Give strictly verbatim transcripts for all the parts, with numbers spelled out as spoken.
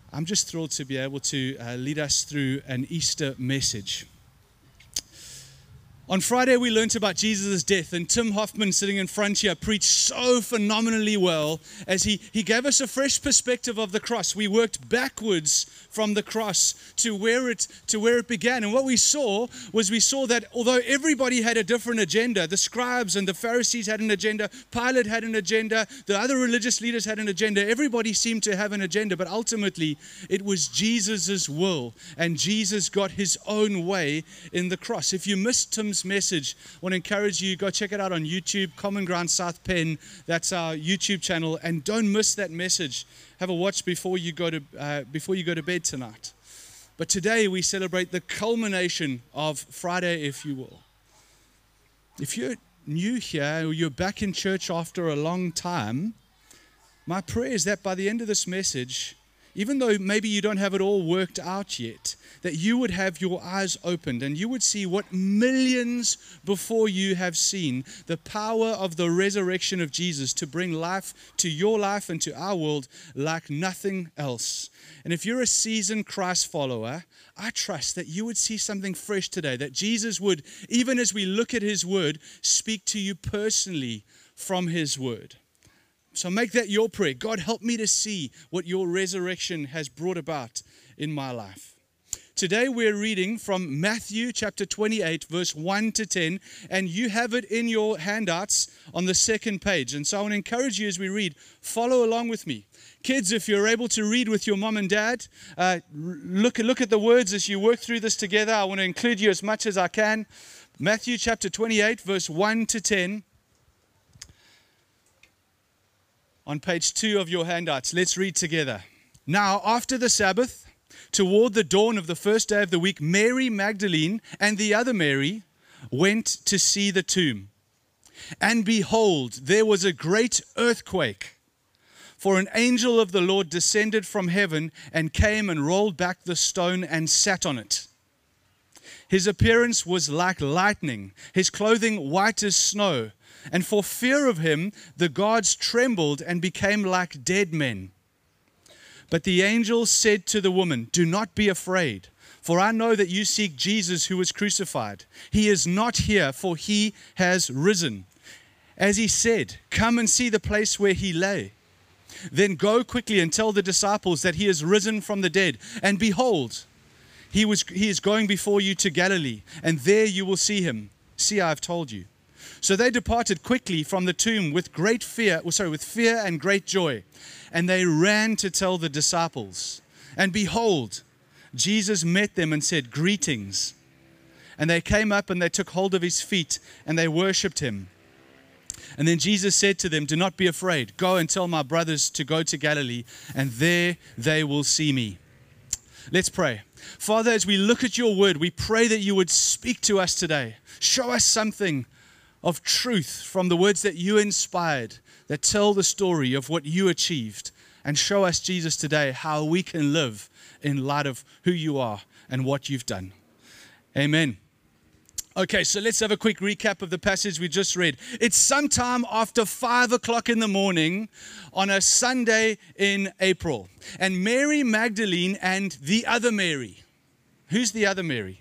I'm just thrilled to be able to uh, lead us through an Easter message. On Friday, we learned about Jesus' death, and Tim Hoffman, sitting in front here, preached so phenomenally well as he, he gave us a fresh perspective of the cross. We worked backwards from the cross to where it to where it began. And what we saw was we saw that although everybody had a different agenda, the scribes and the Pharisees had an agenda, Pilate had an agenda, the other religious leaders had an agenda, everybody seemed to have an agenda, but ultimately it was Jesus' will, and Jesus got his own way in the cross. If you missed Tim's message, I want to encourage you, go check it out on YouTube, Common Ground South Penn. That's our YouTube channel, and don't miss that message. Have a watch before you go to uh, before you go to bed tonight. But today we celebrate the culmination of Friday, if you will. If you're new here or you're back in church after a long time, my prayer is that by the end of this message, even though maybe you don't have it all worked out yet, that you would have your eyes opened and you would see what millions before you have seen, the power of the resurrection of Jesus to bring life to your life and to our world like nothing else. And if you're a seasoned Christ follower, I trust that you would see something fresh today, that Jesus would, even as we look at his word, speak to you personally from his word. So make that your prayer. God, help me to see what your resurrection has brought about in my life. Today we're reading from Matthew chapter twenty-eight, verse one to ten, and you have it in your handouts on the second page. And so I want to encourage you as we read, follow along with me. Kids, if you're able to read with your mom and dad, uh, look, look at the words as you work through this together. I want to include you as much as I can. Matthew chapter twenty-eight, verse one to ten. On page two of your handouts, let's read together. Now, after the Sabbath, toward the dawn of the first day of the week, Mary Magdalene and the other Mary went to see the tomb. And behold, there was a great earthquake. For an angel of the Lord descended from heaven and came and rolled back the stone and sat on it. His appearance was like lightning, his clothing white as snow. And for fear of him, the guards trembled and became like dead men. But the angel said to the woman, "Do not be afraid, for I know that you seek Jesus who was crucified. He is not here, for he has risen. As he said, come and see the place where he lay. Then go quickly and tell the disciples that he is risen from the dead. And behold, he was he is going before you to Galilee, and there you will see him. See, I have told you." So they departed quickly from the tomb with great fear, sorry, with fear and great joy. And they ran to tell the disciples. And behold, Jesus met them and said, "Greetings." And they came up and they took hold of his feet and they worshipped him. And then Jesus said to them, "Do not be afraid. Go and tell my brothers to go to Galilee, and there they will see me." Let's pray. Father, as we look at your word, we pray that you would speak to us today. Show us something of truth from the words that you inspired, that tell the story of what you achieved, and show us, Jesus, today how we can live in light of who you are and what you've done. Amen. Okay, so let's have a quick recap of the passage we just read. It's sometime after five o'clock in the morning on a Sunday in April, and Mary Magdalene and the other Mary. Who's the other Mary?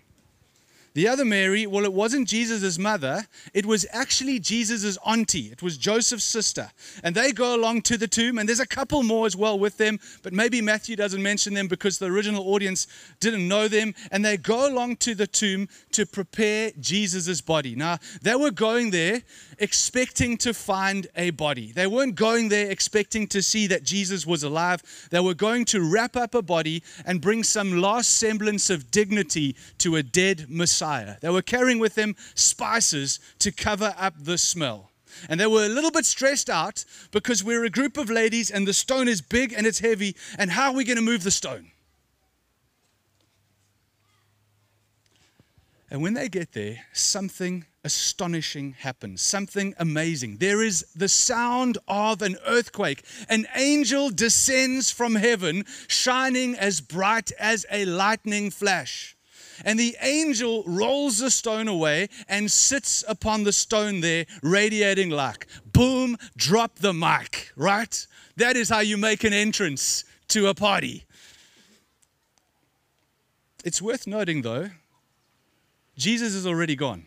The other Mary, well, it wasn't Jesus' mother. It was actually Jesus' auntie. It was Joseph's sister. And they go along to the tomb, and there's a couple more as well with them, but maybe Matthew doesn't mention them because the original audience didn't know them. And they go along to the tomb to prepare Jesus' body. Now, they were going there expecting to find a body. They weren't going there expecting to see that Jesus was alive. They were going to wrap up a body and bring some last semblance of dignity to a dead Messiah. They were carrying with them spices to cover up the smell. And they were a little bit stressed out because we're a group of ladies and the stone is big and it's heavy. And how are we going to move the stone? And when they get there, something astonishing happens, something amazing. There is the sound of an earthquake. An angel descends from heaven, shining as bright as a lightning flash. And the angel rolls the stone away and sits upon the stone there, radiating light. Boom, drop the mic, right? That is how you make an entrance to a party. It's worth noting, though, Jesus is already gone.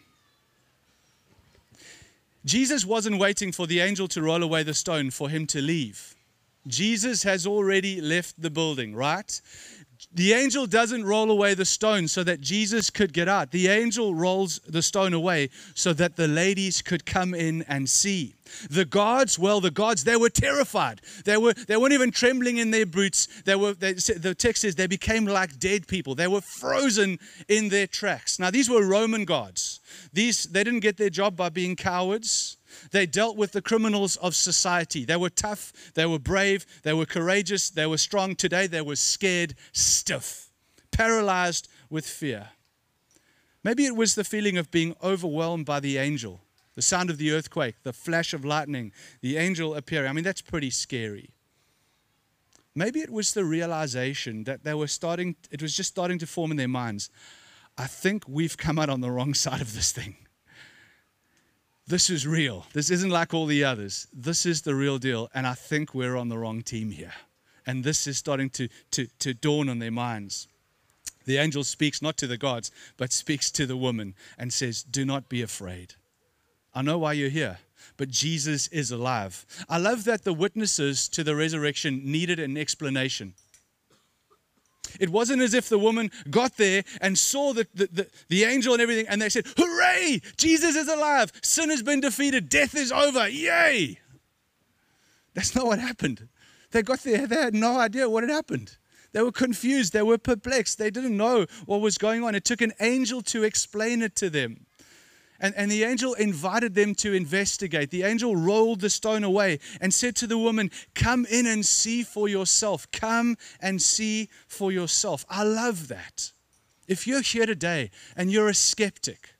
Jesus wasn't waiting for the angel to roll away the stone for him to leave. Jesus has already left the building, right? The angel doesn't roll away the stone so that Jesus could get out. The angel rolls the stone away so that the ladies could come in and see. The guards, well, the guards, they were terrified. They, were, they weren't even trembling in their boots. They were, they, the text says they became like dead people. They were frozen in their tracks. Now, these were Roman guards. These, they didn't get their job by being cowards. They dealt with the criminals of society. They were tough, they were brave, they were courageous, they were strong. Today they were scared stiff, paralyzed with fear. Maybe it was the feeling of being overwhelmed by the angel, the sound of the earthquake, the flash of lightning, the angel appearing. I mean, that's pretty scary. Maybe it was the realization that they were starting, it was just starting to form in their minds. I think we've come out on the wrong side of this thing. This is real. This isn't like all the others. This is the real deal. And I think we're on the wrong team here. And this is starting to, to, to dawn on their minds. The angel speaks not to the gods, but speaks to the woman and says, do not be afraid. I know why you're here, but Jesus is alive. I love that the witnesses to the resurrection needed an explanation. It wasn't as if the woman got there and saw the, the, the, the angel and everything, and they said, hooray, Jesus is alive. Sin has been defeated. Death is over. Yay. That's not what happened. They got there. They had no idea what had happened. They were confused. They were perplexed. They didn't know what was going on. It took an angel to explain it to them. And, and the angel invited them to investigate. The angel rolled the stone away and said to the woman, come in and see for yourself. Come and see for yourself. I love that. If you're here today and you're a skeptic,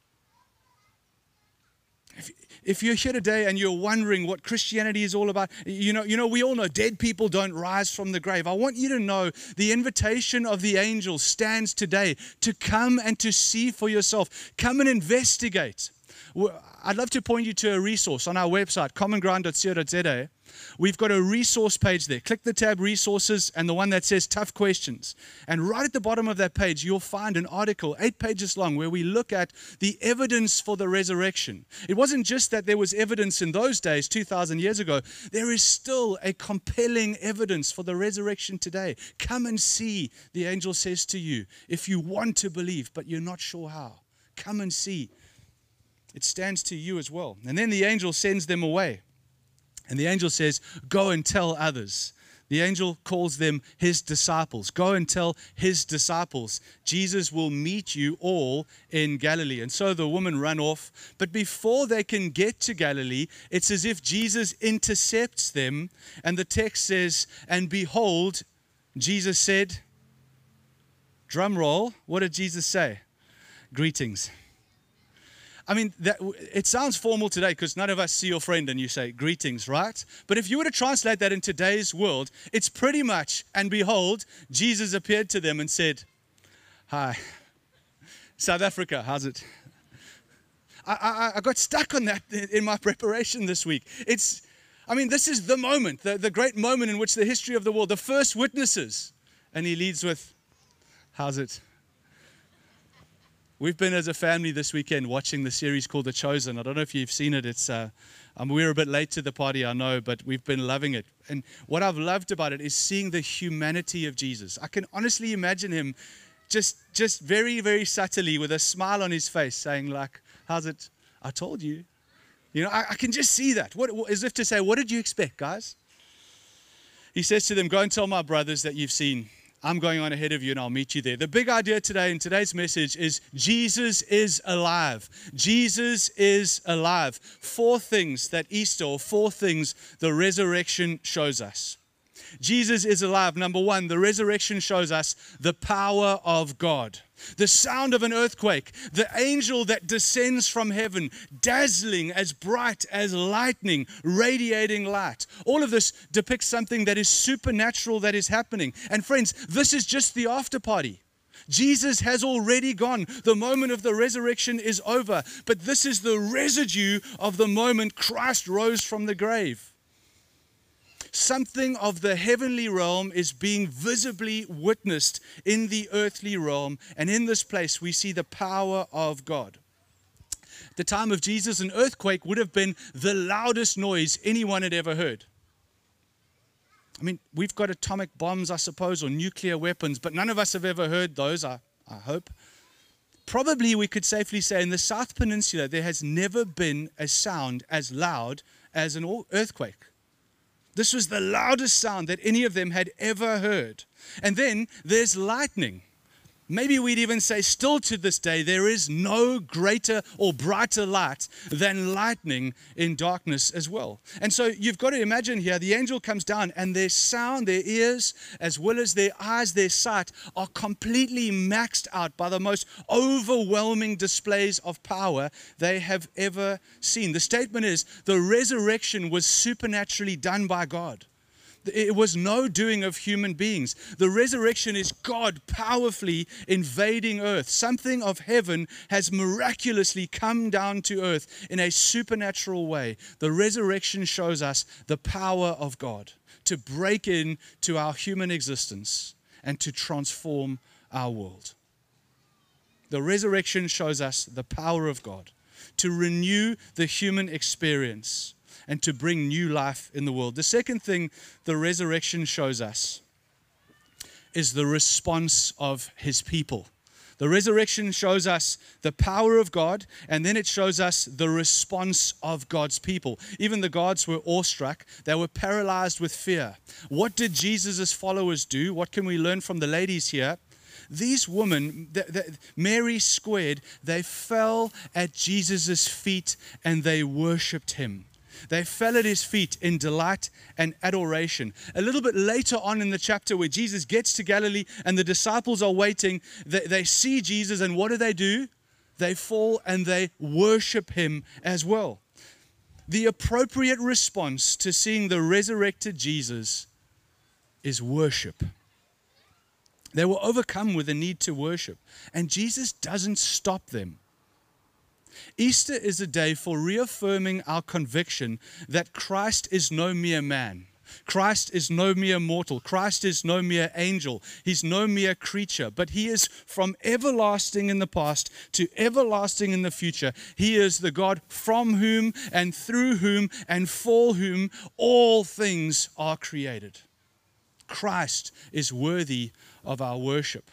if, if you're here today and you're wondering what Christianity is all about, you know, you know, we all know dead people don't rise from the grave. I want you to know the invitation of the angel stands today to come and to see for yourself. Come and investigate. I'd love to point you to a resource on our website, common ground dot co dot za. We've got a resource page there. Click the tab resources and the one that says tough questions. And right at the bottom of that page, you'll find an article, eight pages long, where we look at the evidence for the resurrection. It wasn't just that there was evidence in those days, two thousand years ago. There is still a compelling evidence for the resurrection today. Come and see, the angel says to you, if you want to believe, but you're not sure how. Come and see. It stands to you as well. And then the angel sends them away. And the angel says, go and tell others. The angel calls them his disciples. Go and tell his disciples. Jesus will meet you all in Galilee. And so the woman ran off. But before they can get to Galilee, it's as if Jesus intercepts them. And the text says, and behold, Jesus said, drum roll, what did Jesus say? Greetings. I mean, that, it sounds formal today because none of us see your friend and you say greetings, right? But if you were to translate that in today's world, it's pretty much, and behold, Jesus appeared to them and said, hi, South Africa, how's it? I, I, I got stuck on that in my preparation this week. It's, I mean, this is the moment, the, the great moment in which the history of the world, the first witnesses, and he leads with, how's it? We've been as a family this weekend watching the series called The Chosen. I don't know if you've seen it. It's uh, um, we're a bit late to the party, I know, but we've been loving it. And what I've loved about it is seeing the humanity of Jesus. I can honestly imagine him just, just very, very subtly with a smile on his face saying like, how's it? I told you. You know, I, I can just see that. What, as if to say, what did you expect, guys? He says to them, go and tell my brothers that you've seen. I'm going on ahead of you and I'll meet you there. The big idea today in today's message is Jesus is alive. Jesus is alive. Four things that Easter, or four things the resurrection shows us. Jesus is alive. Number one, the resurrection shows us the power of God. The sound of an earthquake, the angel that descends from heaven, dazzling, as bright as lightning, radiating light. All of this depicts something that is supernatural that is happening. And friends, this is just the after party. Jesus has already gone. The moment of the resurrection is over. But this is the residue of the moment Christ rose from the grave. something of the heavenly realm is being visibly witnessed in the earthly realm. And in this place, we see the power of God. At the time of Jesus, an earthquake would have been the loudest noise anyone had ever heard. I mean, we've got atomic bombs, I suppose, or nuclear weapons, but none of us have ever heard those, I, I hope. Probably we could safely say in the South Peninsula, there has never been a sound as loud as an earthquake. This was the loudest sound that any of them had ever heard. And then there's lightning. Maybe we'd even say still to this day, there is no greater or brighter light than lightning in darkness as well. And so you've got to imagine here, the angel comes down and their sound, their ears, as well as their eyes, their sight, are completely maxed out by the most overwhelming displays of power they have ever seen. The statement is, the resurrection was supernaturally done by God. It was no doing of human beings. The resurrection is God powerfully invading earth. Something of heaven has miraculously come down to earth in a supernatural way. The resurrection shows us the power of God to break into our human existence and to transform our world. The resurrection shows us the power of God to renew the human experience and to bring new life in the world. The second thing the resurrection shows us is the response of his people. The resurrection shows us the power of God, and then it shows us the response of God's people. Even the gods were awestruck. They were paralyzed with fear. What did Jesus' followers do? What can we learn from the ladies here? These women, the, the, Mary squared, they fell at Jesus' feet and they worshipped him. They fell at his feet in delight and adoration. A little bit later on in the chapter where Jesus gets to Galilee and the disciples are waiting, they, they see Jesus, and what do they do? They fall and they worship him as well. The appropriate response to seeing the resurrected Jesus is worship. They were overcome with a need to worship, and Jesus doesn't stop them. Easter is a day for reaffirming our conviction that Christ is no mere man. Christ is no mere mortal. Christ is no mere angel. He's no mere creature, but he is from everlasting in the past to everlasting in the future. He is the God from whom and through whom and for whom all things are created. Christ is worthy of our worship.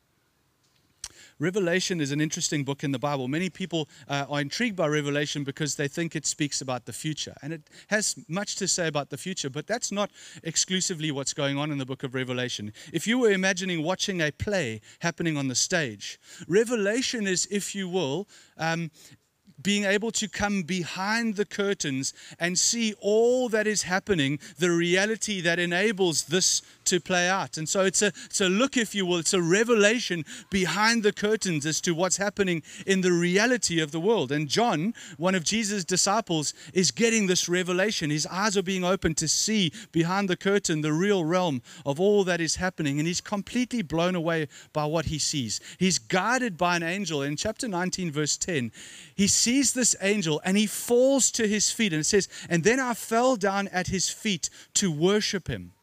Revelation is an interesting book in the Bible. Many people uh, are intrigued by Revelation because they think it speaks about the future. And it has much to say about the future, but that's not exclusively what's going on in the book of Revelation. If you were imagining watching a play happening on the stage, Revelation is, if you will, um, being able to come behind the curtains and see all that is happening, the reality that enables this to play out. And so it's a, it's a look, if you will, it's a revelation behind the curtains as to what's happening in the reality of the world. And John, one of Jesus' disciples, is getting this revelation. His eyes are being opened to see behind the curtain the real realm of all that is happening. And he's completely blown away by what he sees. He's guided by an angel. In chapter nineteen, verse ten, he sees this angel and he falls to his feet. And it says, and then I fell down at his feet to worship him.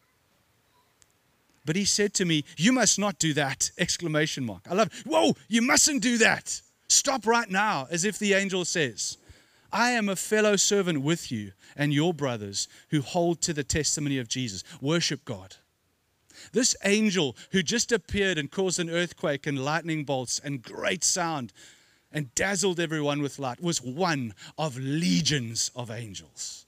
But he said to me, you must not do that! Exclamation mark. I love it. Whoa, you mustn't do that. Stop right now, as if the angel says, I am a fellow servant with you and your brothers who hold to the testimony of Jesus. Worship God. This angel who just appeared and caused an earthquake and lightning bolts and great sound and dazzled everyone with light was one of legions of angels.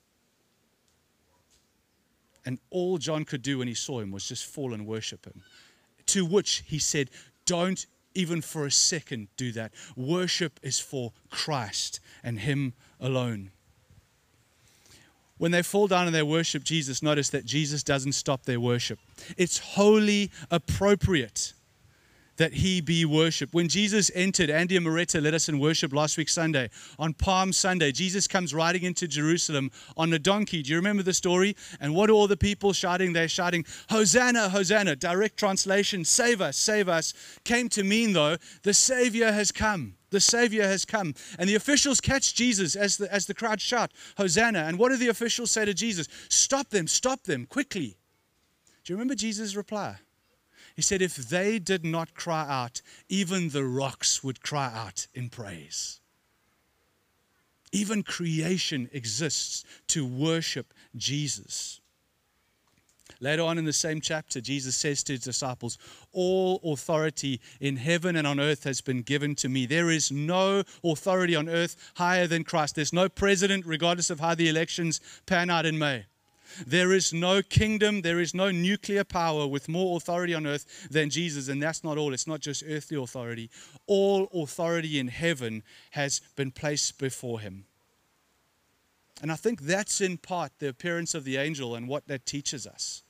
And all John could do when he saw him was just fall and worship him. To which he said, don't even for a second do that. Worship is for Christ and him alone. When they fall down and they worship Jesus, notice that Jesus doesn't stop their worship. It's wholly appropriate that he be worshipped. When Jesus entered, Andy and Moretta led us in worship last week Sunday. On Palm Sunday, Jesus comes riding into Jerusalem on a donkey. Do you remember the story? And what are all the people shouting? They're shouting, Hosanna, Hosanna. Direct translation, save us, save us. Came to mean, though, the Savior has come. The Savior has come. And the officials catch Jesus as the, as the crowd shout, Hosanna. And what do the officials say to Jesus? Stop them, stop them, quickly. Do you remember Jesus' reply? He said, if they did not cry out, even the rocks would cry out in praise. Even creation exists to worship Jesus. Later on in the same chapter, Jesus says to his disciples, all authority in heaven and on earth has been given to me. There is no authority on earth higher than Christ. There's no president, regardless of how the elections pan out in May. There is no kingdom, there is no nuclear power with more authority on earth than Jesus. And that's not all. It's not just earthly authority. All authority in heaven has been placed before him. And I think that's in part the appearance of the angel and what that teaches us.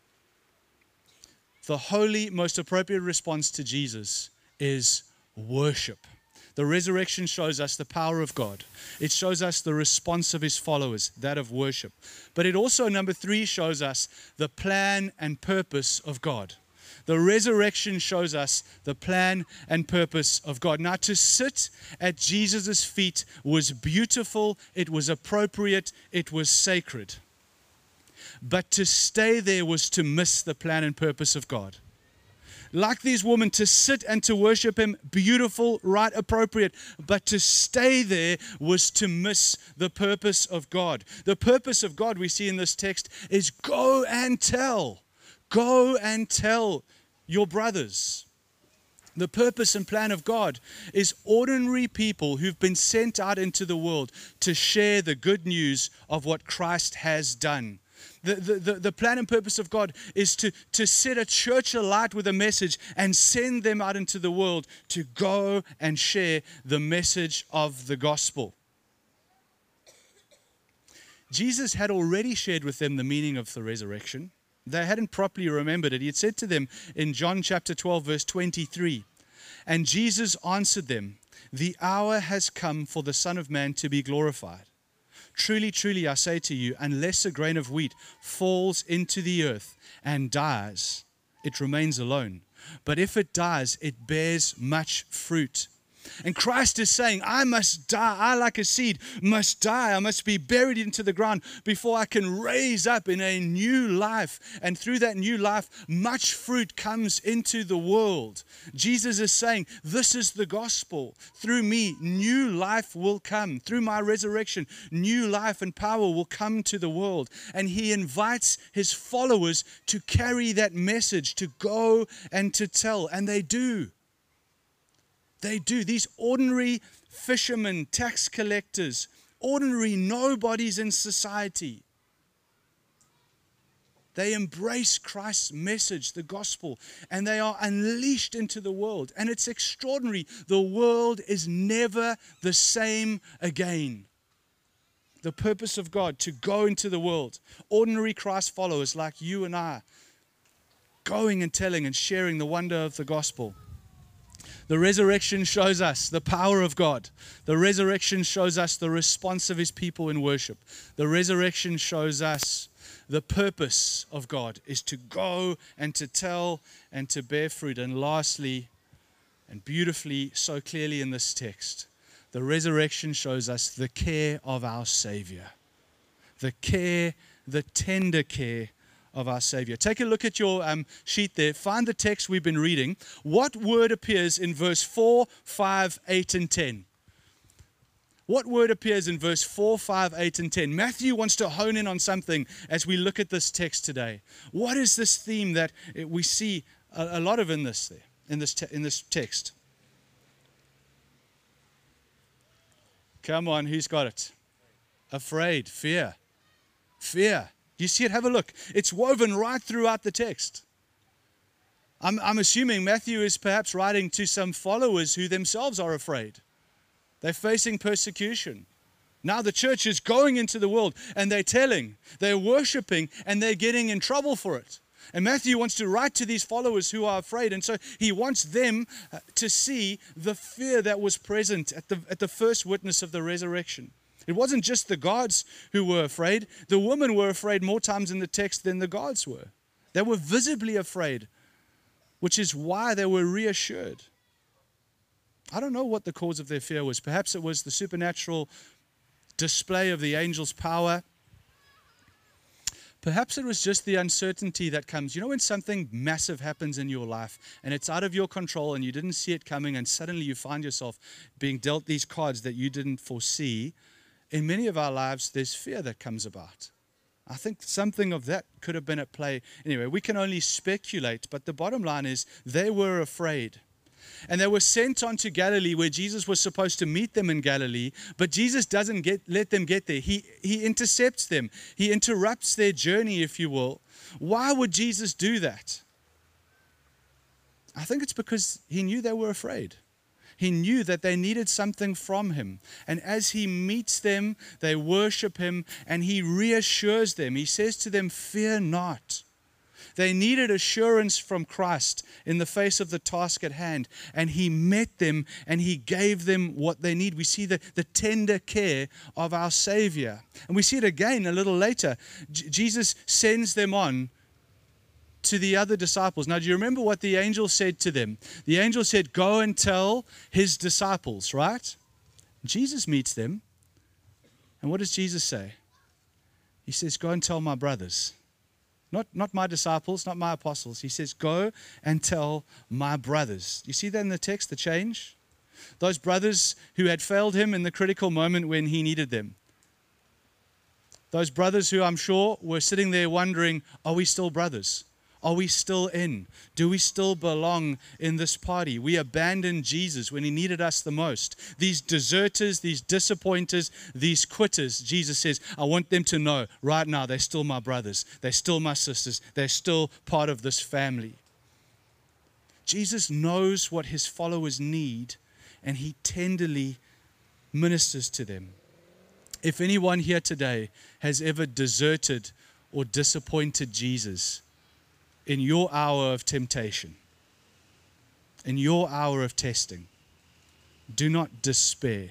The holy, most appropriate response to Jesus is worship. The resurrection shows us the power of God. It shows us the response of his followers, that of worship. But it also, number three, shows us the plan and purpose of God. The resurrection shows us the plan and purpose of God. Now, to sit at Jesus' feet was beautiful, it was appropriate, it was sacred. But to stay there was to miss the plan and purpose of God. Like these women, to sit and to worship him, beautiful, right, appropriate. But to stay there was to miss the purpose of God. The purpose of God we see in this text is go and tell. Go and tell your brothers. The purpose and plan of God is ordinary people who've been sent out into the world to share the good news of what Christ has done. The, the, the, the plan and purpose of God is to, to set a church alight with a message and send them out into the world to go and share the message of the gospel. Jesus had already shared with them the meaning of the resurrection. They hadn't properly remembered it. He had said to them in John chapter twelve, verse twenty-three, and Jesus answered them, the hour has come for the Son of Man to be glorified. Truly, truly, I say to you, unless a grain of wheat falls into the earth and dies, it remains alone. But if it dies, it bears much fruit. And Christ is saying, I must die. I, like a seed, must die. I must be buried into the ground before I can raise up in a new life. And through that new life, much fruit comes into the world. Jesus is saying, this is the gospel. Through me, new life will come. Through my resurrection, new life and power will come to the world. And he invites his followers to carry that message, to go and to tell. And they do. They do. These ordinary fishermen, tax collectors, ordinary nobodies in society. They embrace Christ's message, the gospel, and they are unleashed into the world. And it's extraordinary. The world is never the same again. The purpose of God to go into the world. Ordinary Christ followers like you and I, going and telling and sharing the wonder of the gospel. The resurrection shows us the power of God. The resurrection shows us the response of his people in worship. The resurrection shows us the purpose of God is to go and to tell and to bear fruit. And lastly, and beautifully, so clearly in this text, the resurrection shows us the care of our Savior. The care, the tender care of our Savior. Take a look at your um, sheet there. Find the text we've been reading. What word appears in verse four, five, eight, and ten? What word appears in verse four, five, eight, and ten? Matthew wants to hone in on something as we look at this text today. What is this theme that we see a, a lot of in this, there, in this, te- in this text? Come on, who's got it? Afraid, fear, fear. You see it? Have a look. It's woven right throughout the text. I'm, I'm assuming Matthew is perhaps writing to some followers who themselves are afraid. They're facing persecution. Now the church is going into the world and they're telling, they're worshiping, and they're getting in trouble for it. And Matthew wants to write to these followers who are afraid, and so he wants them to see the fear that was present at the, at the first witness of the resurrection. It wasn't just the guards who were afraid. The women were afraid more times in the text than the guards were. They were visibly afraid, which is why they were reassured. I don't know what the cause of their fear was. Perhaps it was the supernatural display of the angel's power. Perhaps it was just the uncertainty that comes. You know when something massive happens in your life and it's out of your control and you didn't see it coming, and suddenly you find yourself being dealt these cards that you didn't foresee? In many of our lives, there's fear that comes about. I think something of that could have been at play. Anyway, we can only speculate, but the bottom line is they were afraid. And they were sent on to Galilee, where Jesus was supposed to meet them in Galilee, but Jesus doesn't get, let them get there. He, he intercepts them. He interrupts their journey, if you will. Why would Jesus do that? I think it's because he knew they were afraid. He knew that they needed something from him. And as he meets them, they worship him, and he reassures them. He says to them, "Fear not." They needed assurance from Christ in the face of the task at hand, and he met them and he gave them what they need. We see the, the tender care of our Savior. And we see it again a little later. J- Jesus sends them on to the other disciples. Now, do you remember what the angel said to them? The angel said, "Go and tell his disciples," right? Jesus meets them. And what does Jesus say? He says, "Go and tell my brothers." Not, not my disciples, not my apostles. He says, "Go and tell my brothers." You see that in the text, the change? Those brothers who had failed him in the critical moment when he needed them. Those brothers who I'm sure were sitting there wondering, are we still brothers? Are we still in? Do we still belong in this party? We abandoned Jesus when he needed us the most. These deserters, these disappointers, these quitters, Jesus says, I want them to know right now they're still my brothers. They're still my sisters. They're still part of this family. Jesus knows what his followers need, and he tenderly ministers to them. If anyone here today has ever deserted or disappointed Jesus, in your hour of temptation, in your hour of testing, do not despair.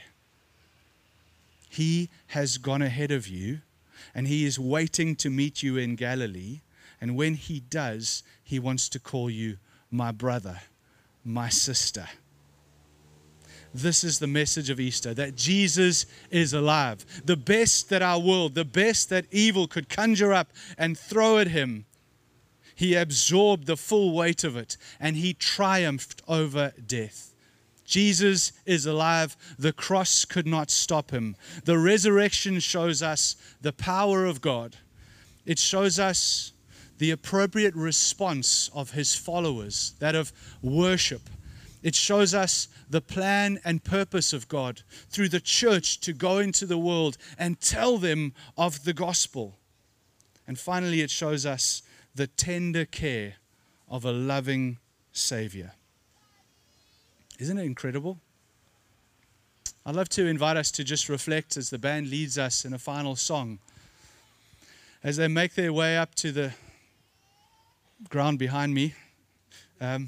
He has gone ahead of you, and he is waiting to meet you in Galilee. And when he does, he wants to call you my brother, my sister. This is the message of Easter, that Jesus is alive. The best that our world, the best that evil could conjure up and throw at him, he absorbed the full weight of it, and he triumphed over death. Jesus is alive. The cross could not stop him. The resurrection shows us the power of God. It shows us the appropriate response of his followers, that of worship. It shows us the plan and purpose of God through the church to go into the world and tell them of the gospel. And finally, it shows us the tender care of a loving Savior. Isn't it incredible? I'd love to invite us to just reflect as the band leads us in a final song. As they make their way up to the ground behind me. Um,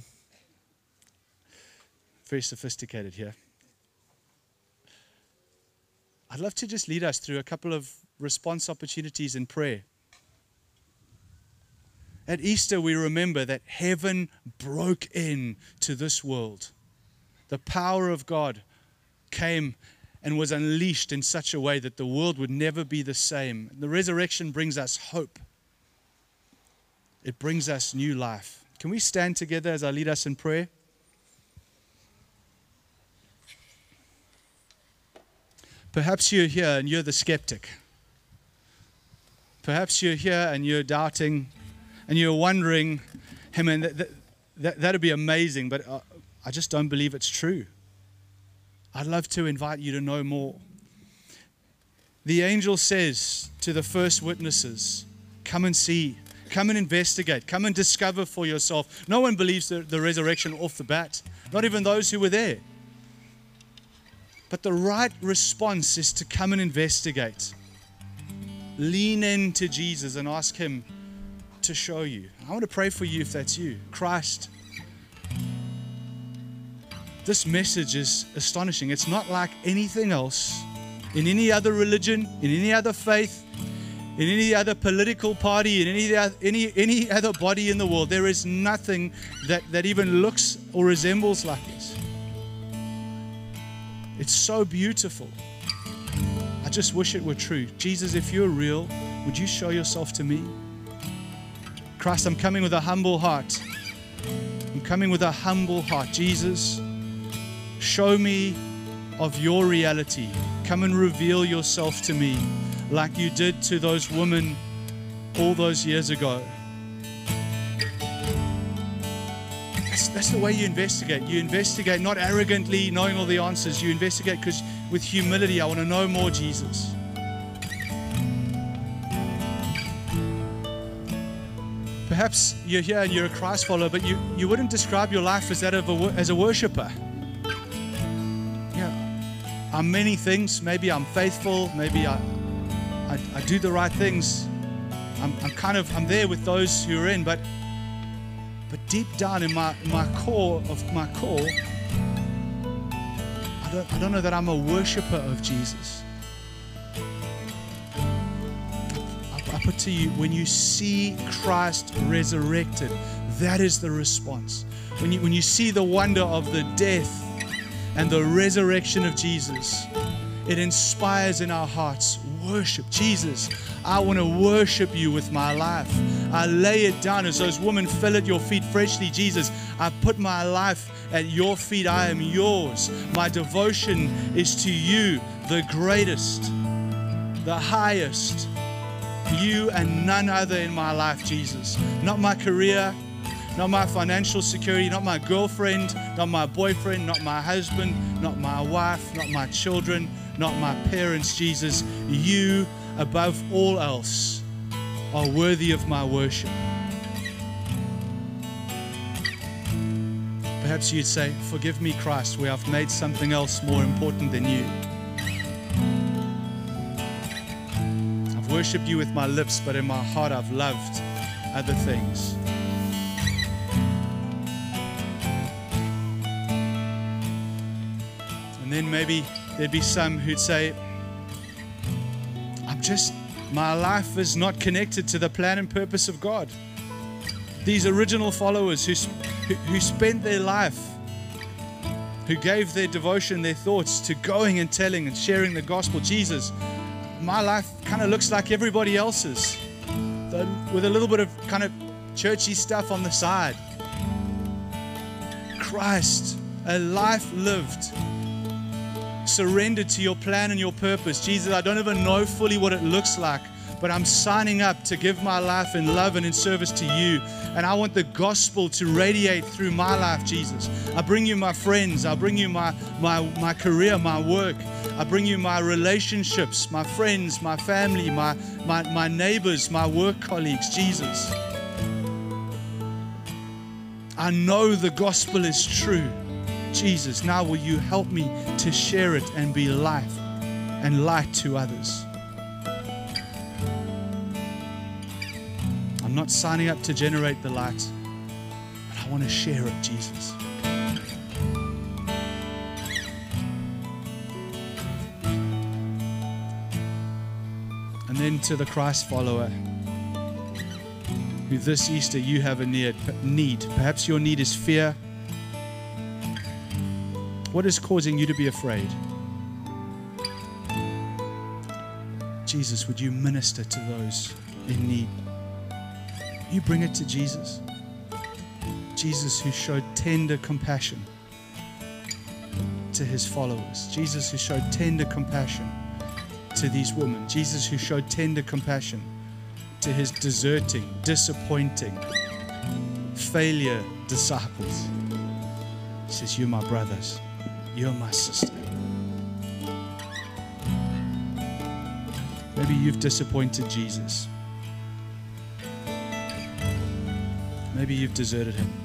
very sophisticated here. I'd love to just lead us through a couple of response opportunities in prayer. At Easter, we remember that heaven broke in to this world. The power of God came and was unleashed in such a way that the world would never be the same. The resurrection brings us hope. It brings us new life. Can we stand together as I lead us in prayer? Perhaps you're here and you're the skeptic. Perhaps you're here and you're doubting. And you're wondering, hey man, that, that, that, that'd be amazing, but uh, I just don't believe it's true. I'd love to invite you to know more. The angel says to the first witnesses, come and see, come and investigate, come and discover for yourself. No one believes the, the resurrection off the bat, not even those who were there. But the right response is to come and investigate. Lean into Jesus and ask him to show you. I want to pray for you if that's you. Christ, this message is astonishing. It's not like anything else in any other religion, in any other faith, in any other political party, in any any any other body in the world. There is nothing that, that even looks or resembles like this. It's so beautiful. I just wish it were true. Jesus, if you're real, would you show yourself to me? Christ, I'm coming with a humble heart. I'm coming with a humble heart. Jesus, show me of your reality. Come and reveal yourself to me like you did to those women all those years ago. That's, that's the way you investigate. You investigate not arrogantly, knowing all the answers. You investigate because with humility, I want to know more, Jesus. Perhaps you're here and you're a Christ follower, but you, you wouldn't describe your life as that of a, as a worshiper. Yeah, I'm many things. Maybe I'm faithful. Maybe I, I, I do the right things. I'm, I'm kind of, I'm there with those who are in, but but deep down in my, my core of my core, I don't, I don't know that I'm a worshiper of Jesus. I put to you, when you see Christ resurrected, that is the response. When you, when you see the wonder of the death and the resurrection of Jesus, it inspires in our hearts worship. Jesus, I want to worship you with my life. I lay it down as those women fell at your feet freshly. Jesus, I put my life at your feet. I am yours. My devotion is to you, the greatest, the highest. You and none other in my life, Jesus. Not my career, not my financial security, not my girlfriend, not my boyfriend, not my husband, not my wife, not my children, not my parents, Jesus. You, above all else, are worthy of my worship. Perhaps you'd say, forgive me, Christ, where I've made something else more important than you. I've worshipped you with my lips, but in my heart I've loved other things. And then maybe there'd be some who'd say, I'm just, my life is not connected to the plan and purpose of God. These original followers who, who, who spent their life, who gave their devotion, their thoughts to going and telling and sharing the gospel. Jesus, my life kind of looks like everybody else's, with a little bit of kind of churchy stuff on the side. Christ, a life lived, surrendered to your plan and your purpose. Jesus, I don't even know fully what it looks like, but I'm signing up to give my life in love and in service to you. And I want the gospel to radiate through my life, Jesus. I bring you my friends. I bring you my, my, my career, my work. I bring you my relationships, my friends, my family, my, my, my neighbors, my work colleagues, Jesus. I know the gospel is true. Jesus, now will you help me to share it and be life and light to others? I'm not signing up to generate the light, but I want to share it, Jesus. And then to the Christ follower, who this Easter you have a need. Perhaps your need is fear. What is causing you to be afraid? Jesus, would you minister to those in need? You bring it to Jesus. Jesus, who showed tender compassion to his followers. Jesus, who showed tender compassion to these women. Jesus, who showed tender compassion to his deserting, disappointing, failure disciples. He says, you're my brothers. You're my sister. Maybe you've disappointed Jesus. Maybe you've deserted him.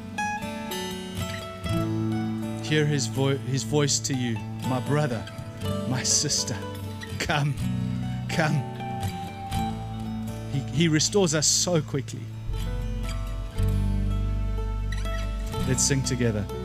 Hear his, vo- his voice to you. My brother, my sister, come, come. He, he restores us so quickly. Let's sing together.